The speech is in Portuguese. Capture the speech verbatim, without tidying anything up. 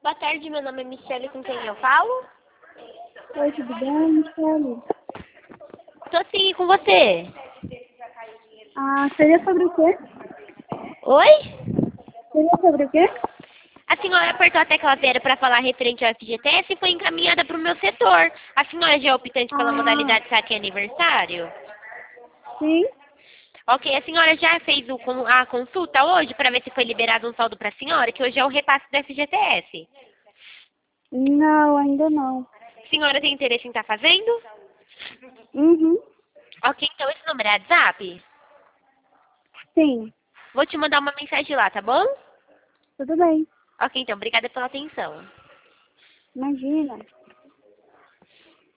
Boa tarde, meu nome é Michelle, com quem eu falo? Oi, tudo bem, Michelle? Tô sim, com você. Ah, seria sobre o quê? Oi? Seria sobre o quê? A senhora apertou a tecla zero para falar referente ao F G T S e foi encaminhada para o meu setor. A senhora já é optante pela Ah, modalidade saque aniversário? sim? Ok, a senhora já fez o con- a consulta hoje para ver se foi liberado um saldo para a senhora, que hoje é o repasse do F G T S. Não, ainda não. A senhora tem interesse em estar fazendo? Uhum. Ok, então esse número é WhatsApp? Sim, Vou te mandar uma mensagem lá, tá bom? tudo bem. Ok, então, obrigada pela atenção. Imagina.